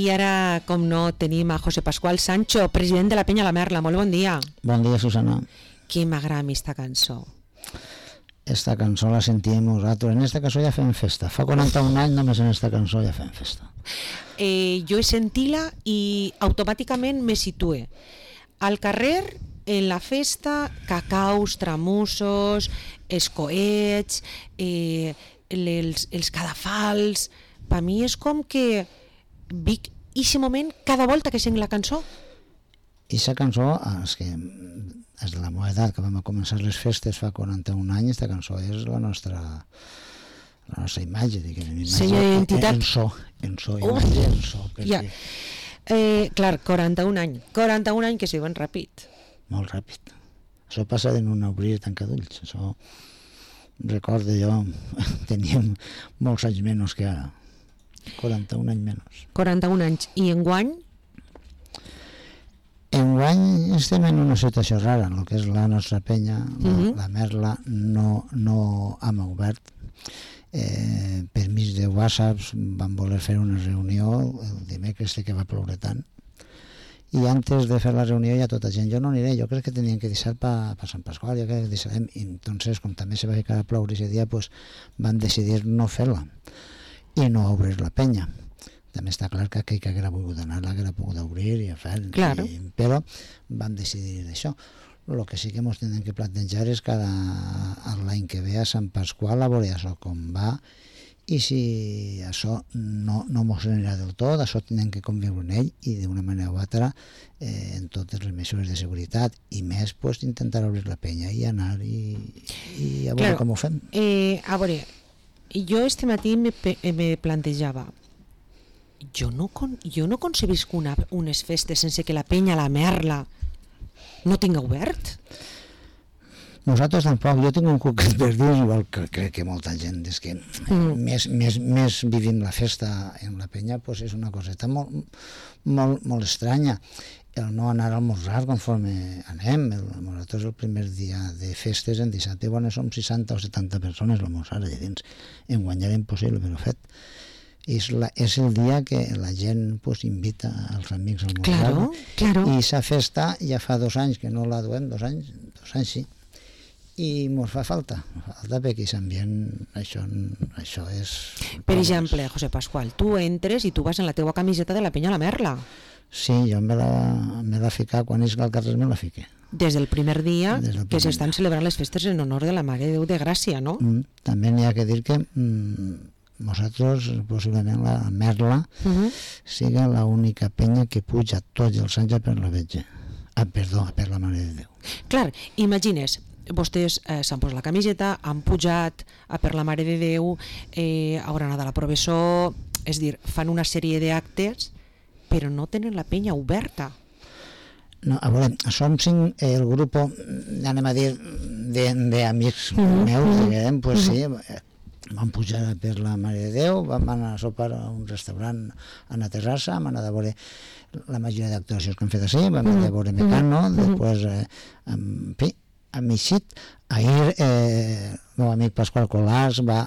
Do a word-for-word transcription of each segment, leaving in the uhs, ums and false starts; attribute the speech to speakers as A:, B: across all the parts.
A: I ara, com no, tenim a José Pascual Sancho, president de la Penya La Merla. Molt bon dia.
B: Bon dia, Susana.
A: Que m'agrada a mi esta cançó.
B: Esta cançó la sentíem nosaltres. En esta cançó ja fem festa. Fa quaranta-un anys només en esta cançó ja fem festa.
A: Eh, jo he sentit-la i automàticament me situé al carrer, en la festa, cacaus, tramussos, els coets, eh, els, els cadafals. Per mi és com que vic ixe moment cada volta que sent la cançó.
B: I aquesta cançó, és que és de la meva edat, que vam a començar les festes fa quaranta-un anys, aquesta cançó és la nostra la nostra imatge, diguem,
A: Senyora identitat.
B: En so, en so, imatge, en so.
A: Ja. Eh, clar, quaranta-un anys. quaranta-un anys que se diuen ràpid.
B: Molt ràpid. Això passa en un obrir i tancar d'ulls. Això, recordo jo, teníem molts anys menys que ara. quaranta-un anys menys.
A: quaranta-un anys. I enguany?
B: Enguany estem en una situació rara, el que és la nostra penya, la,
A: uh-huh.
B: la Merla, no, no hem obert. Eh, per mig de whatsapps vam voler fer una reunió el dimecres que va ploure tant, i antes de fer la reunió ja tota gent, jo no aniré, jo crec que tenien que deixar per pa Sant Pasqual, jo crec que deixarem, i entonces com també se va ficar a ploure ese dia, pues, van decidir no fer-la i no obrir la penya. També està clar que aquell que haguera volgut anar l'haguera pogut obrir i fer,
A: claro.
B: i, però van decidir això. El que sí que ens tenen que plantejar és cada l'any que ve a Sant Pasqual a veure això com va, i si això no, no mos anirà del tot, això tenen que conviure en ell i d'una manera o altra eh, en totes les mesures de seguretat, i més pues, intentar obrir la penya i anar i, i a veure
A: claro.
B: com ho fem.
A: Eh, a veure, jo este matí me, me plantejava, jo no, con, jo no concebisc una, unes festes sense que la Penya La Merla no tinga obert?
B: Nosaltres tampoc, jo tinc un cuquet per dir, igual que crec que molta gent, és que mm. més, més, més vivim la festa en la penya, pues és una coseta molt, molt, molt estranya. El no anar a almorzar conforme anem, el, nosaltres el primer dia de festes, en dissabte, bueno, som seixanta o setanta persones a almorzar allà dins. Enguany era impossible, però fet. És, la, és el dia que la gent pues, invita als amics a almorzar.
A: Claro, claro.
B: I aquesta festa ja fa dos anys que no la duem, dos anys, dos anys sí, i mos fa falta, falta perquè aquest ambient, això, això és...
A: Per exemple, José Pascual, tu entres i tu vas en la teua camiseta de la Penya La Merla.
B: Sí, jo me la, me la fica, quan és el carrer me la fique.
A: Des del primer dia
B: Des del primer
A: que s'estan celebrant les festes en honor de la Mare de Déu de Gràcia, no?
B: Mm, també n'hi ha que dir que mm, nosaltres, possiblement la Merla, uh-huh. siga l'única penya que puja tots els anys per la Verge. Ah, perdó, per la Mare de Déu.
A: Clar, imagines, vostès eh, s'han posat la camiseta, han pujat a per la Mare de Déu, eh, hauran anat a la professó, és dir, fan una sèrie d'actes, però no tenen la penya oberta.
B: No, a veure, som cinc, eh, el grup, anem a dir, d'amics uh-huh. meus, diguem, pues uh-huh. sí, vam pujar per la Mare de Déu, vam anar a sopar a un restaurant a la terrassa, vam anar a veure la majoria d'actuacions que hem fet així, vam anar a veure Mecano, uh-huh. després, eh, en fi, a Mixit, ahir eh, el meu amic Pasqual Colàs va,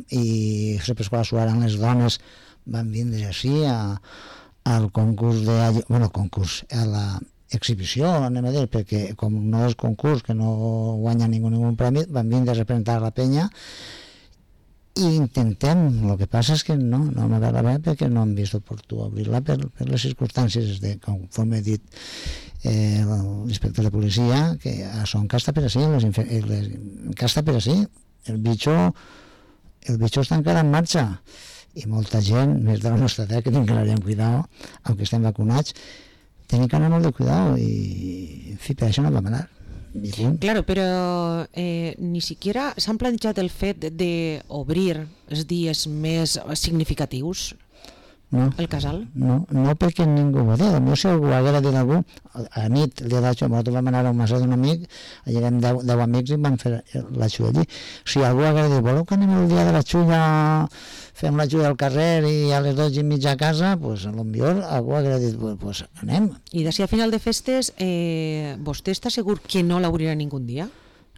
B: i José Pasqual Suara, les dones van vindre així a, al concurs de, bueno, concurs, a la exhibició, anem a dir, perquè com no és concurs, que no guanya ningú ningú premi, van vindre a representar la penya i intentem, el que passa és que no, no m'ha agradat perquè no hem vist oportú obrir-la per, per les circumstàncies de, conforme he dit eh, l'inspector de policia, que això encasta per així, les, les, encasta per així, el bitxo el bitxo està encara en marxa i molta gent, més de la nostra edat, que tenim que anar amb cuidado, aunque estem vacunats, tenim que anar molt de cuidado i, en fi, per això no vam anar.
A: Claro, però eh, ni siquiera s'han plantejat el fet d'obrir els dies més significatius
B: no,
A: el casal?
B: No, no perquè ningú ho ha dit. No sé si algú haguera dit algú, a nit, el dia d'això, nosaltres vam anar a un massa d'un amic, allà érem deu, deu amics i vam fer la xulla allí. Si algú haguera dit, voleu que anem el dia de la xulla, fem la xulla al carrer i a les dotze i mitja a casa, doncs potser algú haguera dit, doncs anem.
A: I d'ací a final de festes, eh, vostè està segur que no l'obrirà ningú dia?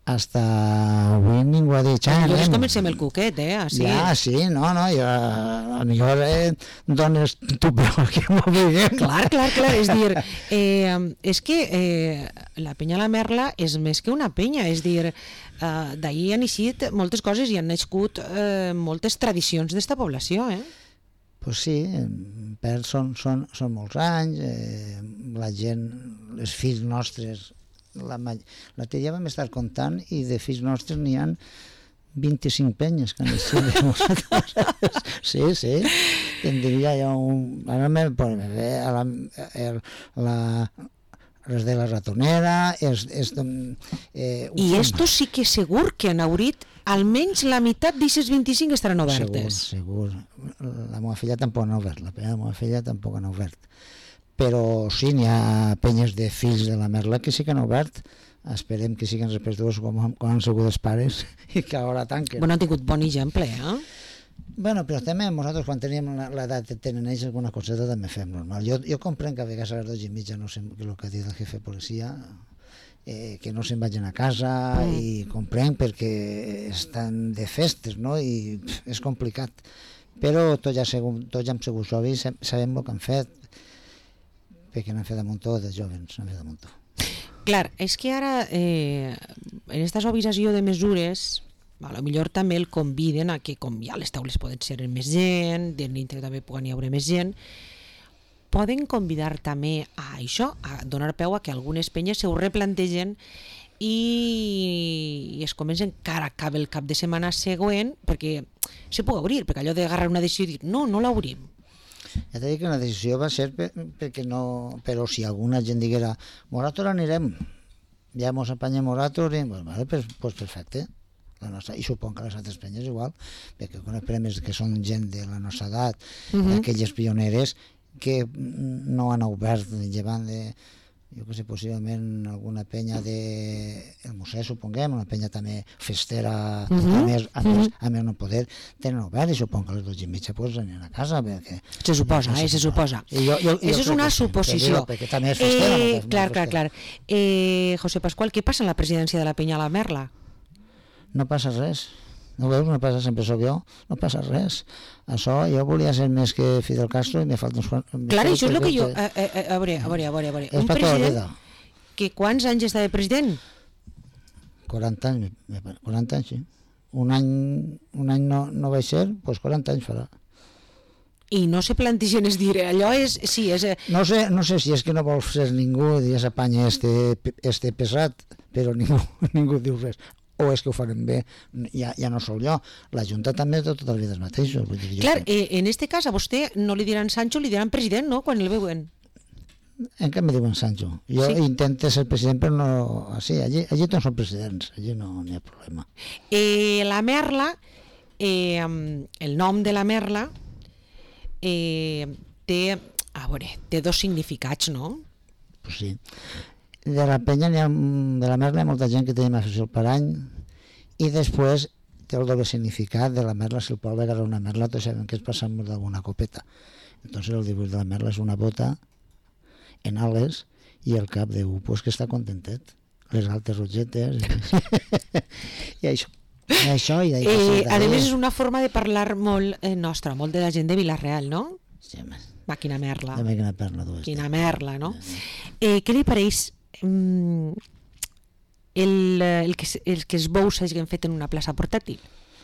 B: hasta avui ningú ha dit ah,
A: jo comencem el cuquet, eh? Així.
B: Ja, sí, no, no, jo, a lo millor eh, dones tu però que m'ho veiem.
A: Clar, clar, clar, és dir, eh, és que eh, la penya La Merla és més que una penya, és dir, eh, d'ahir han eixit moltes coses i han nascut eh, moltes tradicions d'esta població, eh?
B: Pues sí, per són, són, són molts anys, eh, la gent, les fills nostres, la l'altre dia vam estar comptant i de fills nostres n'hi ha vint-i-cinc penyes que han estat de nosaltres. Sí, sí, tindria jo un... Ara me ponen a la, el, la, les de la ratonera... És, és, eh,
A: I esto sí que segur que han obrit almenys la meitat d'aquestes vint-i-cinc estaran obertes.
B: Segur, segur. La meva filla tampoc no ha obert, la penya de la meva filla tampoc no ha obert. Però sí, n'hi ha penyes de fills de la Merla que sí que han obert. Esperem que siguin respetuosos com, com han sigut els pares i que ara tanquen.
A: Bueno, han tingut bon exemple, eh?
B: Bueno, però també nosaltres quan teníem l'edat que tenen ells alguna coseta també fem normal. Jo, jo comprenc que a vegades a les dues i mitja no sé el que ha dit el jefe de policia, eh, que no se'n vagin a casa mm. i comprenc perquè estan de festes, no? I pff, és complicat. Però tots ja, segur, tots ja hem sigut sovis, sabem el que han fet, perquè n'han fet de muntó, de jovens, n'han fet de muntó.
A: Clar, és que ara, eh, en aquesta suavització de mesures, a lo millor també el conviden a que, com ja les taules poden ser més gent, de dintre també pugui haver més gent, poden convidar també a això, a donar peu a que algunes penyes se ho replantegen i, i es comencen cara a cap el cap de setmana següent perquè se pugui obrir, perquè allò d'agarrar una decisió i dir no, no l'obrim.
B: Ja t'he dit que la decisió va ser per, perquè no... Però si alguna gent diguera Morator anirem, ja mos apanyem Morator, i, pues, vale, pues, pues perfecte. La nostra, i supon que les altres penyes igual, perquè conec premis que són gent de la nostra edat, uh-huh. aquelles pioneres que no han obert llevant de... jo que sé, possiblement alguna penya de el museu, suponguem, una penya també festera, uh -huh. a, més, a, més, a més no poder, tenen obert i supon que a les dues i mitja pues, aniran a casa. Perquè,
A: se suposa, no, eh, se suposa.
B: Jo, jo, jo
A: Això és una
B: sí,
A: suposició.
B: Digo, perquè també és festera.
A: Eh,
B: no,
A: clar, clar, clar. Eh, José Pascual, què passa en la presidència de la penya La Merla?
B: No passa res. No veus, no passa, sempre soc jo, no passa res. Això, jo volia ser més que Fidel Castro i me falta uns quants...
A: Clar, això és el que jo... A, a, a veure, a veure, a veure, a veure. Un president que quants anys està de president?
B: quaranta anys, quaranta anys, sí. Un any, un any no, no vaig ser, doncs quaranta anys farà.
A: I no se plantegen, és dir, allò és... Sí, és...
B: No sé, no sé si és que no vol ser ningú i ja s'apanya este, este pesat, però ningú, ningú diu res. O és que ho farem bé, ja, ja no sol jo, la Junta també de tota la vida els mateixos. Vull dir,
A: clar,
B: que...
A: eh, en este cas a vostè no li diran Sancho, li diran president, no?, quan el veuen.
B: En què me diuen Sancho? Jo sí. intento ser president, però no... Sí, allí, allí tots són presidents, allí no n'hi ha problema.
A: Eh, la Merla, eh, el nom de la Merla, eh, té, a veure, té dos significats, no?
B: Pues sí. De la penya n'hi ha, de la Merla hi ha molta gent que té afició al parany i després té el doble significat de la Merla, si el poble agarra una Merla tots sabem que és passar-nos d'alguna copeta. Entonces el dibuix de la Merla és una bota en ales i el cap de U pues, que està contentet, les altes rogetes i això. I això i
A: eh, a més és una forma de parlar molt eh, nostra, molt de la gent de Vila-real, no?
B: Sí, home.
A: Va, quina merla.
B: També quina perla, tu.
A: Quina merla, no? Eh, què li pareix mm, el, el, que, el que els bous s'hagin fet en una plaça portàtil?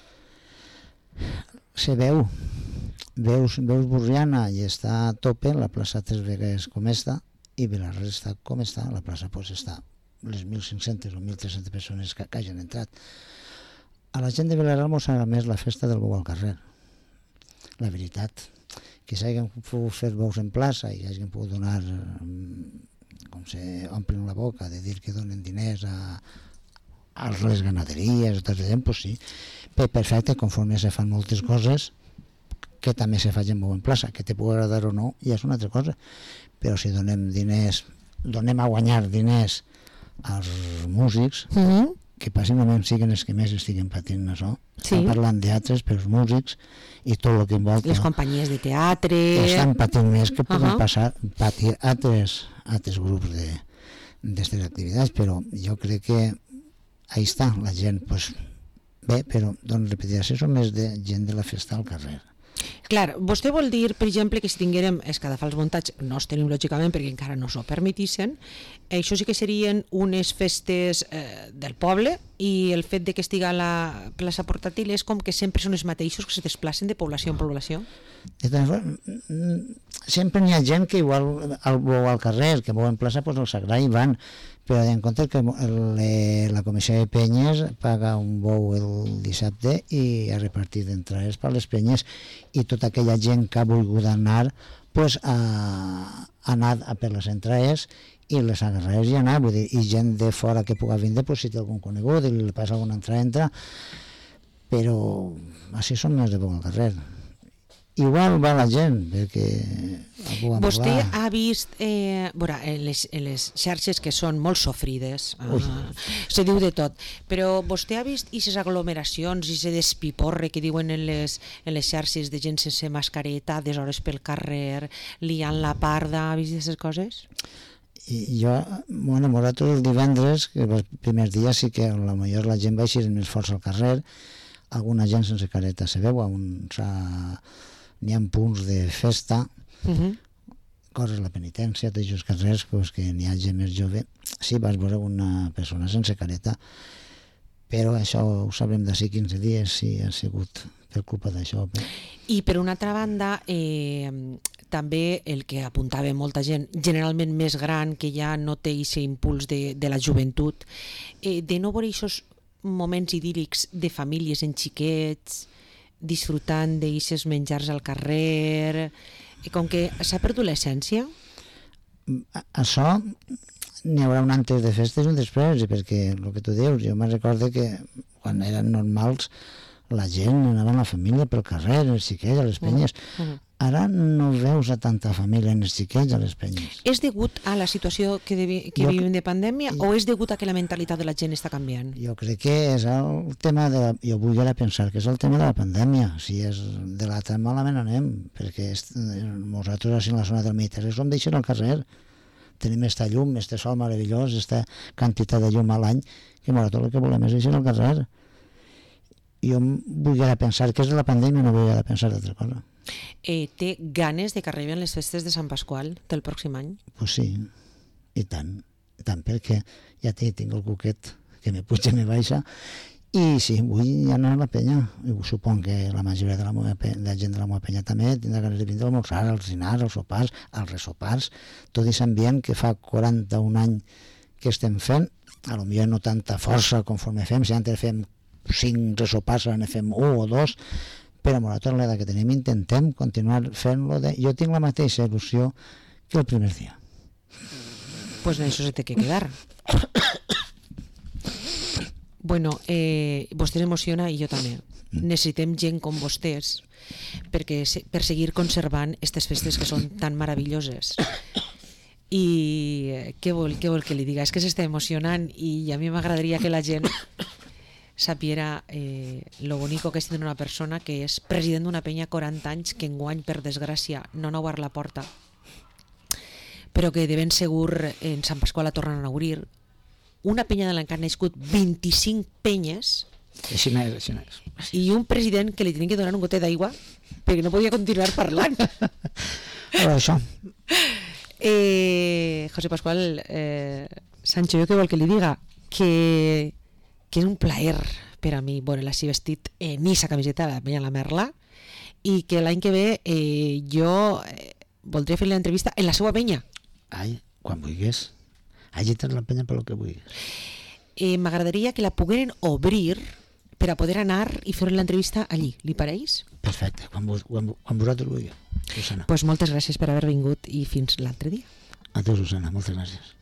B: Se veu. Veus, veus Borriana i està a tope, la plaça tres vegades com està, i Vilarres està com està, la plaça pues, està les mil cinc-centes o mil tres-centes persones que, que hagin entrat. A la gent de Vilarres mos agrada més la festa del bou al carrer. La veritat, que s'hagin pogut fer bous en plaça i hagin pogut donar, com se omplen la boca, de dir que donen diners a, a les ganaderies, o tot el pues sí, però perfecte, conforme se fan moltes coses, que també se facin bou en plaça, que te pugui agradar o no, ja és una altra cosa. Però si donem diners, donem a guanyar diners als músics,
A: mm-hmm.
B: que possiblement siguin els que més estiguen patint això,
A: sí.
B: estan parlant de altres, però els músics i tot el que envolta...
A: Les companyies de teatre...
B: Estan patint més que poden
A: uh-huh.
B: passar, patir altres, altres grups de, d'aquestes activitats, però jo crec que ahí està, la gent, pues, bé, però, doncs, repetiràs, són més de gent de la festa al carrer.
A: Clar, vostè vol dir, per exemple, que si tinguérem escadafals muntats, no els tenim lògicament perquè encara no s'ho permetissin, això sí que serien unes festes eh, del poble, i el fet de que estigui a la plaça portàtil és com que sempre són els mateixos que se desplacen de població en població?
B: Sempre n'hi ha gent que igual el bou al carrer, que bou en plaça, doncs els agrada i van, però en compte que el, la comissió de penyes paga un bou el dissabte i ha repartit entrades per les penyes, i tota aquella gent que ha volgut anar pues, ha, ha anat a per les entrades i les agarrades i anar, vull dir, i gent de fora que pugui vindre, pues, si té algun conegut i li passa alguna entrada, entra, però així són més de bou al carrer. Igual va la gent, perquè algú va
A: vostè
B: parlar.
A: ha vist eh, veure, en, les, en les xarxes que són molt sofrides, eh, se diu de tot, però vostè ha vist aquestes aglomeracions i se despiporre que diuen en les, en les xarxes de gent sense mascareta, deshores pel carrer, liant la parda, ha vist aquestes coses?
B: I jo m'ho he enamorat el divendres, que els primers dies sí que la millor la gent va eixir més força al carrer, alguna gent sense careta se veu, uns, uh, n'hi ha punts de festa, uh -huh. coses la penitència, tots els carrers, pues, que n'hi ha gent més jove. Sí, vas veure una persona sense careta, però això ho sabrem d'ací quinze dies, si ha sigut per culpa d'això.
A: I per una altra banda, eh, també el que apuntava molta gent, generalment més gran, que ja no té aquest impuls de, de la joventut, eh, de no veure aquests moments idíl·lics de famílies en xiquets, disfrutant d'aquests menjars al carrer, com que s'ha perdut l'essència?
B: Això n'hi haurà un antes de festes i un després, perquè el que tu dius, jo me'n recordo que quan eren normals la gent anava amb la família pel carrer, els xiquets, a les penyes. Uh -huh. Ara no veus a tanta família en els xiquets a les penyes.
A: És degut a la situació que, de, que jo, vivim de pandèmia jo, o és degut a que la mentalitat de la gent està canviant?
B: Jo crec que és el tema de la, jo vull ara pensar que és el tema de la pandèmia. Si és de l'altre malament anem, perquè és, nosaltres així en la zona del Mediterrani som deixant al carrer, tenim esta llum, este sol meravellós, esta quantitat de llum a l'any, que nosaltres el que volem és deixar al carrer. Jo vull ara pensar que és de la pandèmia, no vull ara pensar d'altra cosa.
A: Eh, té ganes de que arriben les festes de Sant Pasqual del pròxim any?
B: Pues sí, i tant, i tant, perquè ja té, tinc el cuquet que me puja i me baixa, i sí, vull anar a la penya, i supon que la majoria de la, meva, de la gent de la meva penya també tindrà ganes de vindre a almorzar, als dinars, als sopars, als resopars, tot aquest ambient que fa quaranta-un anys que estem fent, a lo millor no tanta força conforme fem, si antes fem cinc resopars, ara ne fem un o dos, però amb la l'edat que tenim intentem continuar fent-lo. De... Jo tinc la mateixa il·lusió que el primer dia.
A: Pues en això se té que quedar. Bueno, eh, vostè s'emociona i jo també. Mm. Necessitem gent com vostès perquè, per seguir conservant aquestes festes que són tan meravelloses. I què vol, què vol que li diga? És que s'està emocionant i a mi m'agradaria que la gent sapiera eh, lo bonico que és tenir una persona que és president d'una penya quaranta anys, que enguany, per desgràcia, no han obert la porta, però que de ben segur en Sant Pasqual la tornen a obrir. Una penya de l'encara nascut vint-i-cinc penyes,
B: així és, així és.
A: I un president que li tenien que donar un gotet d'aigua perquè no podia continuar parlant.
B: Però això.
A: Eh, José Pascual eh, Sancho, jo què vol que li diga? Que que és un plaer per a mi veure-la així vestit en aquesta camiseta de la penya La Merla, i que l'any que ve eh, jo eh, voldré fer l'entrevista en la seva penya.
B: Ai, quan vulguis. Allí tens la penya per lo que vulguis.
A: Eh, M'agradaria que la pogueren obrir per a poder anar i fer l'entrevista allí. Li pareix?
B: Perfecte, quan, quan, quan vosaltres vulgueu, Susana.
A: Pues moltes gràcies per haver vingut i fins l'altre dia.
B: A tu, Susana, moltes gràcies.